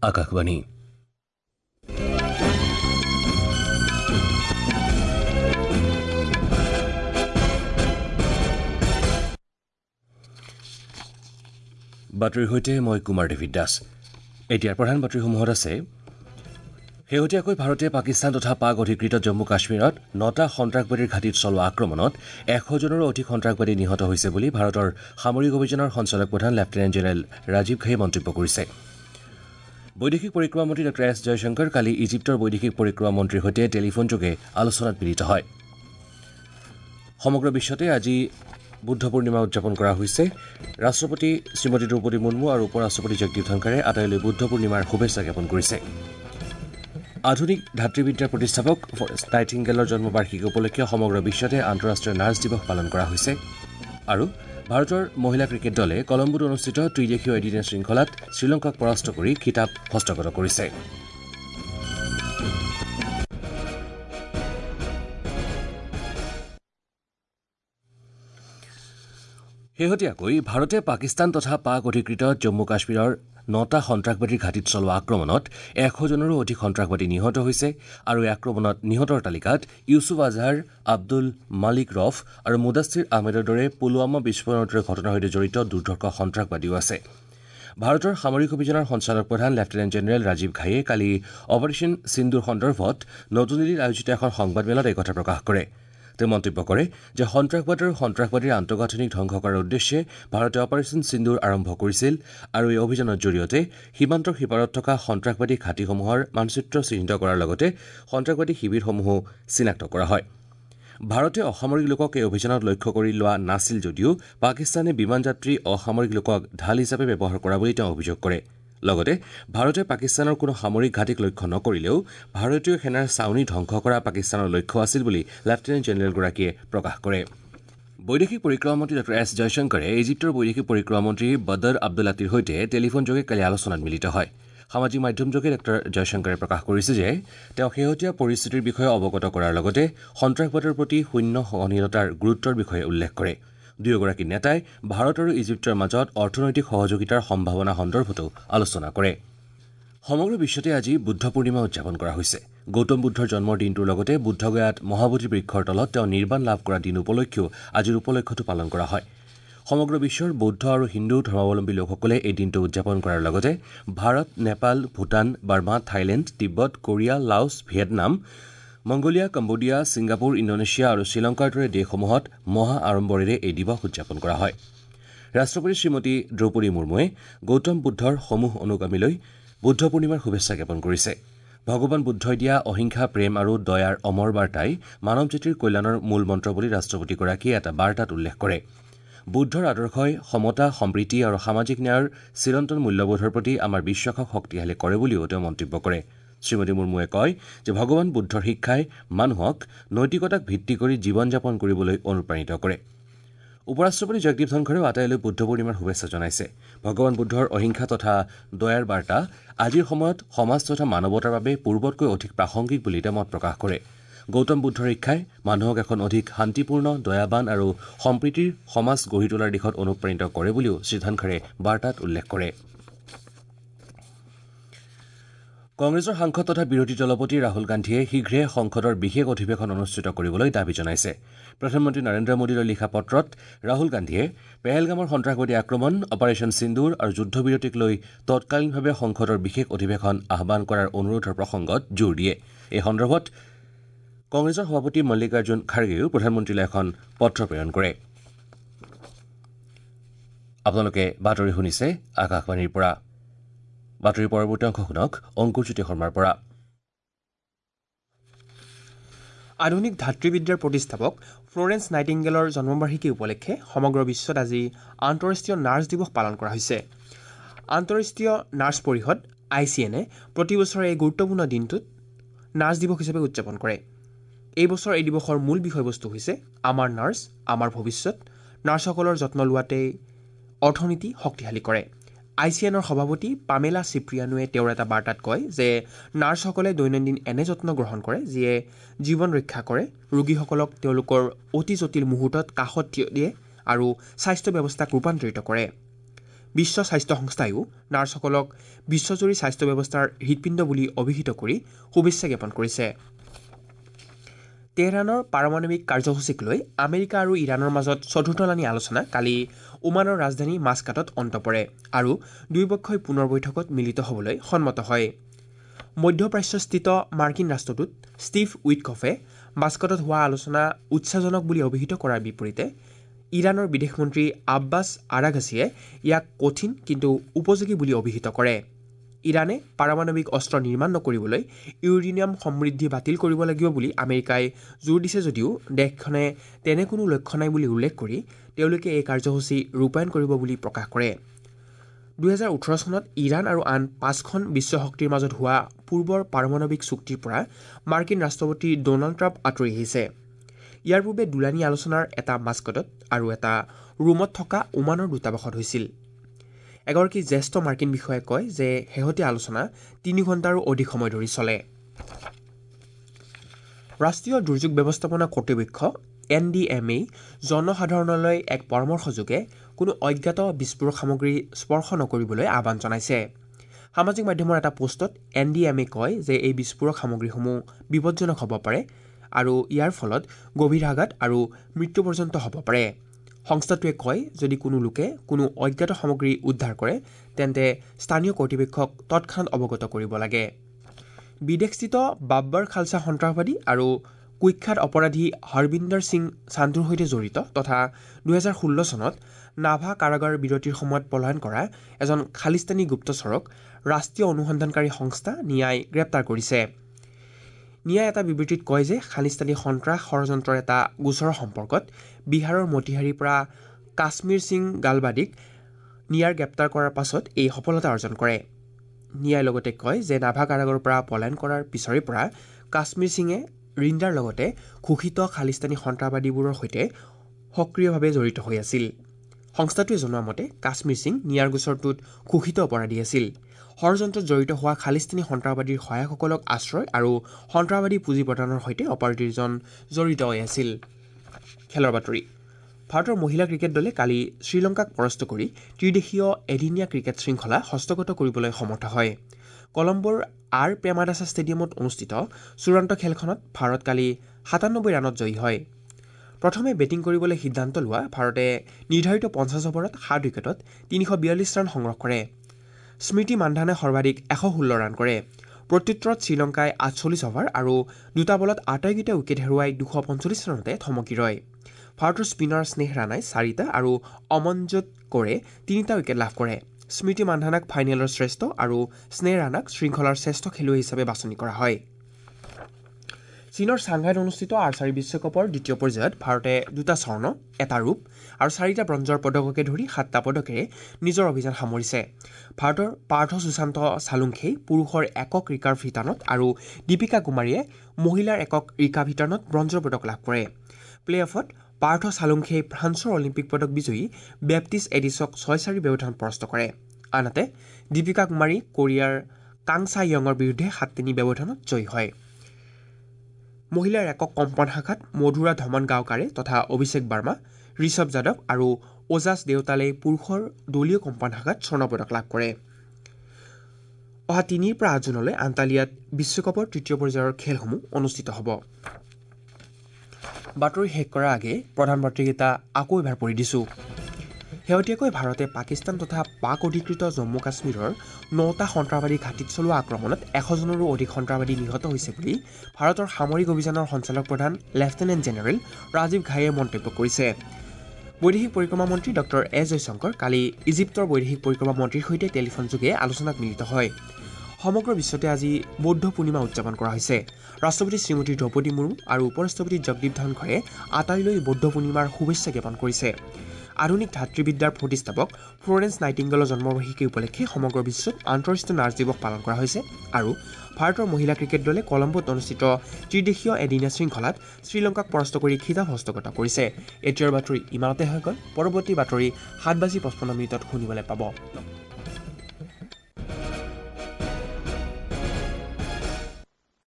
আকাশবাণী বাতৰিৰ সৈতে মই কুমাৰ দেৱিত দাস। এতিয়াৰ প্ৰধান বাতৰিসমূহত আছে শেহতীয়াকৈ ভাৰতে পাকিস্তান তথা পাক অধিকৃত জম্মু কাশ্মীৰত 9টা সন্ত্ৰাসবাদীৰ ঘাটিত চলোৱা আক্ৰমণত 100জনৰো অধিক সন্ত্ৰাসবাদী নিহত হৈছে বুলি ভাৰতৰ সামৰিক অভিযানৰ সঞ্চালক প্ৰধান লেফটেনেণ্ট জেনেৰেল ৰাজীৱ ঘাইয়ে মন্তব্য কৰিছে। বৈদেশিক পৰিক্ৰমা মন্ত্ৰী ডঃ এছ জয়শংকৰ কালি ইজিপ্তৰ বৈদেশিক পৰিক্ৰমা মন্ত্ৰীৰ সৈতে টেলিফোনযোগে আলোচনাত মিলিত হয়। সমগ্ৰ বিশ্বতে আজি বুদ্ধ পূৰ্ণিমা উদযাপন কৰা হৈছে। ৰাষ্ট্ৰপতি শ্ৰীমতী দ্ৰৌপদী মুৰ্মু আৰু উপ ৰাষ্ট্ৰপতি জগদীপ ধনখৰে আটাইলৈ বুদ্ধ পূৰ্ণিমাৰ শুভেচ্ছা জ্ঞাপন কৰিছে। আধুনিক ধাত্ৰীবিদ্যাৰ প্ৰতিষ্ঠাপক ফ্লৰেন্স নাইটিংগেলৰ জন্মবাৰ্ষিকী উপলক্ষে সমগ্ৰ বিশ্বতে আন্তঃৰাষ্ট্ৰীয় নাৰ্ছ দিৱস পালন কৰা হৈছে। আৰু ভাৰতৰ মহিলা ক্ৰিকেট দলে কলম্বোত অনুষ্ঠিত ত্ৰিদেশীয় এদিনীয়া শৃংখলাত শ্ৰীলংকাক পৰাস্ত কৰি খিতাপ হস্তগত কৰিছে। শেহতীয়াকৈ ভাৰতে পাকিস্তান তথা পাক অধিকৃত জম্মু কাশ্মীৰৰ 9টা সন্ত্ৰাসবাদীৰ ঘাটিত চলোৱা আক্ৰমণত 100জনৰো অধিক সন্ত্ৰাসবাদী নিহত হৈছে আৰু এই আক্ৰমণত নিহতৰ তালিকাত ইউছুফ আজহাৰ, আব্দুল মালিক ৰফ আৰু মুদাছিৰ আহমেদৰ দৰে পুলৱামা বিস্ফোৰণৰ দৰে ঘটনাৰ সৈতে জড়িত দুৰ্ধৰ্ষ সন্ত্ৰাসবাদীও আছে। ভাৰতৰ সামৰিক অভিযানৰ সঞ্চালক প্ৰধান লেফটেনেণ্ট জেনেৰেল ৰাজীৱ ঘাইয়ে কালি অপাৰেশ্যন সিন্দুৰ সন্দৰ্ভত নতুন দিল্লীত আয়োজিত এখন সংবাদমেলত এই কথা প্ৰকাশ কৰে। তেওঁ মন্তব্য কৰে যে সন্ত্ৰাসবাদ আৰু সন্ত্ৰাসবাদীৰ আন্তঃগাঁথনিক ধ্বংস কৰাৰ উদ্দেশ্যে ভাৰতে অপাৰেশ্যন সিন্দুৰ আৰম্ভ কৰিছিল আৰু এই অভিযানৰ জৰিয়তে সীমান্তৰ সিপাৰত থকা সন্ত্ৰাসবাদী ঘাটিসমূহৰ মানচিত্ৰ চিহ্নিত কৰাৰ লগতে সন্ত্ৰাসবাদী শিবিৰসমূহো চিনাক্ত কৰা হয়। ভাৰতে অসামৰিক লোকক এই অভিযানত লক্ষ্য কৰি লোৱা নাছিল যদিও পাকিস্তানে বিমান যাত্ৰী অসামৰিক লোকক ঢাল হিচাপে ব্যৱহাৰ কৰা বুলি তেওঁ অভিযোগ কৰে। লগতে ভাৰতে পাকিস্তানৰ কোনো সামৰিক ঘাটিক লক্ষ্য নকৰিলেও ভাৰতীয় সেনাৰ ছাউনি ধ্বংস কৰা পাকিস্তানৰ লক্ষ্য আছিল বুলি লেফটেনেণ্ট জেনেৰেলগৰাকীয়ে প্ৰকাশ কৰে। বৈদেশিক পৰিক্ৰমা মন্ত্ৰী ডঃ এছ জয়শংকৰে ইজিপ্তৰ বৈদেশিক পৰিক্ৰমা মন্ত্ৰী বদৰ আব্দুলাটিৰ সৈতে টেলিফোনযোগে কালি আলোচনাত মিলিত হয়। সামাজিক মাধ্যমযোগে ডঃ জয়শংকৰে প্ৰকাশ কৰিছে যে তেওঁ শেহতীয়া পৰিস্থিতিৰ বিষয়ে অৱগত কৰাৰ লগতে সন্ত্ৰাসবাদৰ প্ৰতি শূন্য সহনশীলতাৰ গুৰুত্বৰ বিষয়ে উল্লেখ কৰে। দুয়োগৰাকী নেতাই ভাৰত আৰু ইজিপ্তৰ মাজত অৰ্থনৈতিক সহযোগিতাৰ সম্ভাৱনা সন্দৰ্ভতো আলোচনা কৰে। সমগ্ৰ বিশ্বতে আজি বুদ্ধ পূৰ্ণিমা উদযাপন কৰা হৈছে। গৌতম বুদ্ধৰ জন্মৰ দিনটোৰ লগতে বুদ্ধগয়াত মহাবোধি বৃক্ষৰ তলত তেওঁ নিৰ্বাণ লাভ কৰা দিন উপলক্ষেও আজিৰ উপলক্ষটো পালন কৰা হয়। সমগ্ৰ বিশ্বৰ বৌদ্ধ আৰু হিন্দু ধৰ্মাৱলম্বী লোকসকলে এই দিনটো উদযাপন কৰাৰ লগতে Bharat, Nepal, Bhutan, Burma, Thailand, Tibet, Korea, Laos, Vietnam, Mongolia, Cambodia, Singapore, Indonesia আৰু শ্ৰীলংকাৰ দৰে দেশসমূহত মহা আড়ম্বৰেৰে এই দিৱস উদযাপন কৰা হয়। ৰাষ্ট্ৰপতি শ্ৰীমতী দ্ৰৌপদী মুৰ্মুৱে গৌতম বুদ্ধৰ সমূহ অনুগামীলৈ বুদ্ধ পূৰ্ণিমাৰ শুভেচ্ছা জ্ঞাপন কৰিছে। ভগৱান বুদ্ধই দিয়া অহিংসা, প্ৰেম আৰু দয়াৰ অমৰ বাৰ্তাই মানৱ জাতিৰ কল্যাণৰ মূল মন্ত্ৰ বুলি ৰাষ্ট্ৰপতিগৰাকীয়ে এটা বাৰ্তাত উল্লেখ কৰে। বুদ্ধৰ আদৰ্শই সমতা, সম্প্ৰীতি আৰু সামাজিক ন্যায়ৰ চিৰন্তন মূল্যবোধৰ প্ৰতি আমাৰ বিশ্বাসক শক্তিশালী কৰে বুলিও তেওঁ মন্তব্য কৰে। শ্ৰীমতী মুৰ্মুৱে কয় যে ভগৱান বুদ্ধৰ শিক্ষাই মানুহক নৈতিকতাক ভিত্তি কৰি জীৱন যাপন কৰিবলৈ অনুপ্ৰাণিত কৰে। উপ ৰাষ্ট্ৰপতি জগদীপ ধনখৰেও আটাইলৈ বুদ্ধ পূৰ্ণিমাৰ শুভেচ্ছা জনাইছে। ভগৱান বুদ্ধৰ অহিংসা তথা দয়াৰ বাৰ্তা আজিৰ সময়ত সমাজ তথা মানৱতাৰ বাবে পূৰ্বতকৈ অধিক প্ৰাসংগিক বুলি তেওঁ মত প্ৰকাশ কৰে। গৌতম বুদ্ধৰ শিক্ষাই মানুহক এখন অধিক শান্তিপূৰ্ণ, দয়াবান আৰু সম্প্ৰীতিৰ সমাজ গঢ়ি তোলাৰ দিশত অনুপ্ৰাণিত কৰে বুলিও শ্ৰী ধনখৰে বাৰ্তাত উল্লেখ কৰে। কংগ্ৰেছৰ সাংসদ তথা বিৰোধী দলপতি ৰাহুল গান্ধীয়ে শীঘ্ৰে সংসদৰ বিশেষ অধিৱেশন অনুষ্ঠিত কৰিবলৈ দাবী জনাইছে। প্ৰধানমন্ত্ৰী নৰেন্দ্ৰ মোদীলৈ লিখা পত্ৰত ৰাহুল গান্ধীয়ে পেহেলগামৰ সন্ত্ৰাসবাদী আক্ৰমণ, অপাৰেশ্যন সিন্দুৰ আৰু যুদ্ধবিৰতিক লৈ তৎকালীনভাৱে সংসদৰ বিশেষ অধিৱেশন আহ্বান কৰাৰ অনুৰোধৰ প্ৰসংগত জোৰ দিয়ে। এই সন্দৰ্ভত কংগ্ৰেছৰ সভাপতি মল্লিকাৰ্জুন খাৰ্গেও প্ৰধানমন্ত্ৰীলৈ এখন পত্ৰ প্ৰেৰণ কৰে। আপোনালোকে বাতৰি শুনিছে আকাশবাণীৰ পৰা। বাতৰিৰ পৰৱৰ্তী অংশ শুনক অংকুৰজ্যোতি শৰ্মাৰ পৰা। আধুনিক ধাত্ৰীবিদ্যাৰ প্ৰতিষ্ঠাপক ফ্লৰেন্স নাইটিংগেলৰ জন্মবাৰ্ষিকী উপলক্ষে সমগ্ৰ বিশ্বত আজি আন্তঃৰাষ্ট্ৰীয় নাৰ্ছ দিৱস পালন কৰা হৈছে। আন্তঃৰাষ্ট্ৰীয় নাৰ্ছ পৰিষদ ICN-এ প্ৰতি বছৰে এই গুৰুত্বপূৰ্ণ দিনটোত নাৰ্ছ দিৱস হিচাপে উদযাপন কৰে। এই বছৰ এই দিৱসৰ মূল বিষয়বস্তু হৈছে আমাৰ নাৰ্ছ, আমাৰ ভৱিষ্যত। নাৰ্ছসকলৰ যত্ন লোৱাতেই অৰ্থনীতি শক্তিশালী কৰে। ICN-ৰ সভাপতি পামেলা চিপ্ৰিয়ানোৱে তেওঁৰ এটা বাৰ্তাত কয় যে নাৰ্ছসকলে দৈনন্দিন এনে যত্ন গ্ৰহণ কৰে যিয়ে জীৱন ৰক্ষা কৰে, ৰোগীসকলক তেওঁলোকৰ অতি জটিল মুহূৰ্তত কাষত থিয় দিয়ে আৰু স্বাস্থ্য ব্যৱস্থাক ৰূপান্তৰিত কৰে। বিশ্ব স্বাস্থ্য সংস্থায়ো নাৰ্ছসকলক বিশ্বজুৰি স্বাস্থ্য ব্যৱস্থাৰ হৃদপিণ্ড বুলি অভিহিত কৰি শুভেচ্ছা জ্ঞাপন কৰিছে। তেহৰানৰ পাৰমাণৱিক কাৰ্যসূচীক লৈ আমেৰিকা আৰু ইৰাণৰ মাজত চতুৰ্থলানি আলোচনা কালি ওমানৰ ৰাজধানী মাস্কাটত অন্ত পৰে আৰু দুয়োপক্ষই পুনৰ বৈঠকত মিলিত হ'বলৈ সন্মত হয়। মধ্যপ্ৰাচ্যস্থিত মাৰ্কিন ৰাষ্ট্ৰদূত ষ্টিভ উইটকফে মাস্কাটত হোৱা আলোচনা উৎসাহজনক বুলি অভিহিত কৰাৰ বিপৰীতে ইৰাণৰ বিদেশ মন্ত্ৰী আব্বাছ আৰাঘাচিয়ে ইয়াক কঠিন কিন্তু উপযোগী বুলি অভিহিত কৰে। ইৰাণে পাৰমাণৱিক অস্ত্ৰ নিৰ্মাণ নকৰিবলৈ ইউৰেনিয়াম সমৃদ্ধি বাতিল কৰিব লাগিব বুলি আমেৰিকাই জোৰ দিছে যদিও দেশখনে তেনে কোনো লক্ষ্য নাই বুলি উল্লেখ কৰি তেওঁলোকে এই কাৰ্যসূচী ৰূপায়ণ কৰিব বুলি প্ৰকাশ কৰে। 2018 চনত ইৰাণ আৰু আন 5খন বিশ্ব শক্তিৰ মাজত হোৱা পূৰ্বৰ পাৰমাণৱিক চুক্তিৰ পৰা মাৰ্কিন ৰাষ্ট্ৰপতি ডোনাল্ড ট্ৰাম্প আঁতৰি আহিছে। ইয়াৰ পূৰ্বে দুলানি আলোচনাৰ এটা মাস্কটত আৰু এটা ৰোমত থকা ওমানৰ দূতাবাসত হৈছিল। এগৰাকী জ্যেষ্ঠ মাৰ্কিন বিষয়াই কয় যে শেহতীয়া আলোচনা 3 ঘণ্টাৰো অধিক সময় ধৰি চলে। ৰাষ্ট্ৰীয় দুৰ্যোগ ব্যৱস্থাপনা কৰ্তৃপক্ষ NDMA জনসাধাৰণলৈ এক পৰামৰ্শযোগে কোনো অজ্ঞাত বিস্ফোৰক সামগ্ৰী স্পৰ্শ নকৰিবলৈ আহ্বান জনাইছে। সামাজিক মাধ্যমৰ এটা পোষ্টত NDMA কয় যে এই বিস্ফোৰক সামগ্ৰীসমূহ বিপদজনক হ'ব পাৰে আৰু ইয়াৰ ফলত গভীৰ আঘাত আৰু মৃত্যু পৰ্যন্ত হ'ব পাৰে। সংস্থাটোৱে কয় যদি কোনো লোকে কোনো অজ্ঞাত সামগ্ৰী উদ্ধাৰ কৰে তেন্তে স্থানীয় কৰ্তৃপক্ষক তৎক্ষণাত অৱগত কৰিব লাগে। বিদেশস্থিত বাব্বাৰ খালছা সন্ত্ৰাসবাদী আৰু কুখ্যাত অপৰাধী হৰবিন্দৰ সিং সান্ধুৰ সৈতে জড়িত তথা 2016 চনত নাভা কাৰাগাৰ বিৰতিৰ সময়ত পলায়ন কৰা এজন খালিস্তানী গুপ্তচৰক ৰাষ্ট্ৰীয় অনুসন্ধানকাৰী সংস্থা নিয়াই গ্ৰেপ্তাৰ কৰিছে। নিয়াই এটা বিবৃতিত কয় যে খালিস্তানী সন্ত্ৰাস ষড়যন্ত্ৰৰ এটা গোচৰৰ সম্পৰ্কত বিহাৰৰ মতিহাৰীৰ পৰা কাশ্মীৰ সিং গালবাদীক নিয়াৰ গ্ৰেপ্তাৰ কৰাৰ পাছত এই সফলতা অৰ্জন কৰে। নিয়াই লগতে কয় যে নাভা কাৰাগাৰৰ পৰা পলায়ন কৰাৰ পিছৰে পৰা কাশ্মীৰ সিঙে ৰিণ্ডাৰ লগতে ঘোষিত খালিস্তানী সন্ত্ৰাসবাদীবোৰৰ সৈতে সক্ৰিয়ভাৱে জড়িত হৈ আছিল। সংস্থাটোৱে জনোৱা মতে কাশ্মীৰ সিং নিয়াৰ গোচৰটোত ঘোষিত অপৰাধী আছিল। ষড়যন্ত্ৰত জড়িত হোৱা খালিস্তানী সন্ত্ৰাসবাদীৰ সহায়কসকলক আশ্ৰয় আৰু সন্ত্ৰাসবাদী পুঁজি প্ৰদানৰ সৈতে অপৰাধীজন জড়িত হৈ আছিল। খেলৰ বাতৰি ভাৰতৰ মহিলা ক্ৰিকেট দলে কালি শ্ৰীলংকাক পৰাস্ত কৰি ত্ৰিদেশীয় এদিনীয়া ক্ৰিকেট শৃংখলা হস্তগত কৰিবলৈ সমৰ্থ হয়। কলম্বোৰ আৰ প্ৰেমাদাসা ষ্টেডিয়ামত অনুষ্ঠিত চূড়ান্ত খেলখনত ভাৰত কালি 97 ৰানত জয়ী হয়। প্ৰথমে বেটিং কৰিবলৈ সিদ্ধান্ত লোৱা ভাৰতে নিৰ্ধাৰিত 50 অভাৰত 7 উইকেটত 342 ৰান সংগ্ৰহ কৰে। স্মৃতি মান্ধানে সৰ্বাধিক 116 ৰান কৰে। প্ৰত্যুত্তৰত শ্ৰীলংকাই 48 অভাৰ আৰু 2টা বলত আটাইকেইটা উইকেট হেৰুৱাই 245 ৰানতে থমকি ৰয়। ভাৰতৰ স্পিনাৰ স্নেহ ৰাণাই 4টা আৰু অমনজোত কৌৰে 3টা উইকেট লাভ কৰে। স্মৃতি মান্ধানাক ফাইনেলৰ শ্ৰেষ্ঠ আৰু স্নেহ ৰাণাক শৃংখলাৰ শ্ৰেষ্ঠ খেলুৱৈ হিচাপে বাছনি কৰা হয়। চীনৰ চাংঘাইত অনুষ্ঠিত আৰ্চাৰী বিশ্বকাপৰ দ্বিতীয় পৰ্যায়ত ভাৰতে 2টা স্বৰ্ণ 1টা ৰূপ আৰু 4টা ব্ৰঞ্জৰ পদককে ধৰি 7টা পদকেৰে নিজৰ অভিযান সামৰিছে। ভাৰতৰ পাৰ্থ সুশান্ত সালুংখেই পুৰুষৰ একক ৰিকাৰ্ভ শিতানত আৰু দীপিকা কুমাৰীয়ে মহিলাৰ একক ৰিকাৰ্ভ শিতানত ব্ৰঞ্জৰ পদক লাভ কৰে। প্লে অফত পাৰ্থ সালুংখেই ফ্ৰান্সৰ অলিম্পিক পদক বিজয়ী বেপ্টিছ এডিছক 6-4 ব্যৱধানত পৰাস্ত কৰে। আনহাতে দীপিকা কুমাৰী কোৰিয়াৰ কাং চা য়ঙৰ বিৰুদ্ধে 7-3 ব্যৱধানত জয়ী হয়। মহিলাৰ একক কম্পন শাখাত মধুৰা ধমন গাঁওকাৰে তথা অভিষেক বাৰ্মা, ঋষভ যাদৱ আৰু ওজাছ দেউতালে পুৰুষৰ দলীয় কম্পন শাখাত স্বৰ্ণ পদক লাভ কৰে। অহা 3 পৰা 8 জুনলৈ আন্তালিয়াত বিশ্বকাপৰ তৃতীয় পৰ্যায়ৰ খেলসমূহ অনুষ্ঠিত হ'ব। বাতৰি শেষ কৰাৰ আগে প্ৰধান বাতৰিকেইটা আকৌ এবাৰ পঢ়ি দিছোঁ। শেহতীয়াকৈ ভাৰতে পাকিস্তান তথা পাক অধিকৃত জম্মু কাশ্মীৰৰ 9টা সন্ত্ৰাসবাদী ঘাটিত চলোৱা আক্ৰমণত 100 জনৰো অধিক সন্ত্ৰাসবাদী নিহত হৈছে বুলি ভাৰতৰ সামৰিক অভিযানৰ সঞ্চালক প্ৰধান লেফটেনেণ্ট জেনেৰেল ৰাজীৱ ঘাইয়ে মন্তব্য কৰিছে। বৈদেশিক পৰিক্ৰমা মন্ত্ৰী ডক্টৰ এছ জয়শংকৰ কালি ইজিপ্তৰ বৈদেশিক পৰিক্ৰমা মন্ত্ৰীৰ সৈতে টেলিফোনযোগে আলোচনাত মিলিত হয়। সমগ্ৰ বিশ্বতে আজি বৌদ্ধ পূৰ্ণিমা উদযাপন কৰা হৈছে। ৰাষ্ট্ৰপতি শ্ৰীমতী দ্ৰৌপদী মুৰ্মু আৰু উপ ৰাষ্ট্ৰপতি জগদীপ ধনখৰে আটাইলৈ বৌদ্ধ পূৰ্ণিমাৰ শুভেচ্ছা জ্ঞাপন কৰিছে। আধুনিক ধাত্ৰীবিদ্যাৰ প্ৰতিষ্ঠাপক ফ্লৰেন্স নাইটিংগেলৰ জন্মবাৰ্ষিকী উপলক্ষে সমগ্ৰ বিশ্বত আন্তঃৰাষ্ট্ৰীয় নাৰ্ছ দিৱস পালন কৰা হৈছে আৰু ভাৰতৰ মহিলা ক্ৰিকেট দলে কলম্বোত অনুষ্ঠিত ত্ৰিদেশীয় এদিনীয়া শৃংখলাত শ্ৰীলংকাক পৰাস্ত কৰি খিতাপ হস্তগত কৰিছে। এতিয়াৰ বাতৰি ইমানতে হৈ গ'ল। পৰৱৰ্তী বাতৰি 7:55 শুনিবলৈ পাব।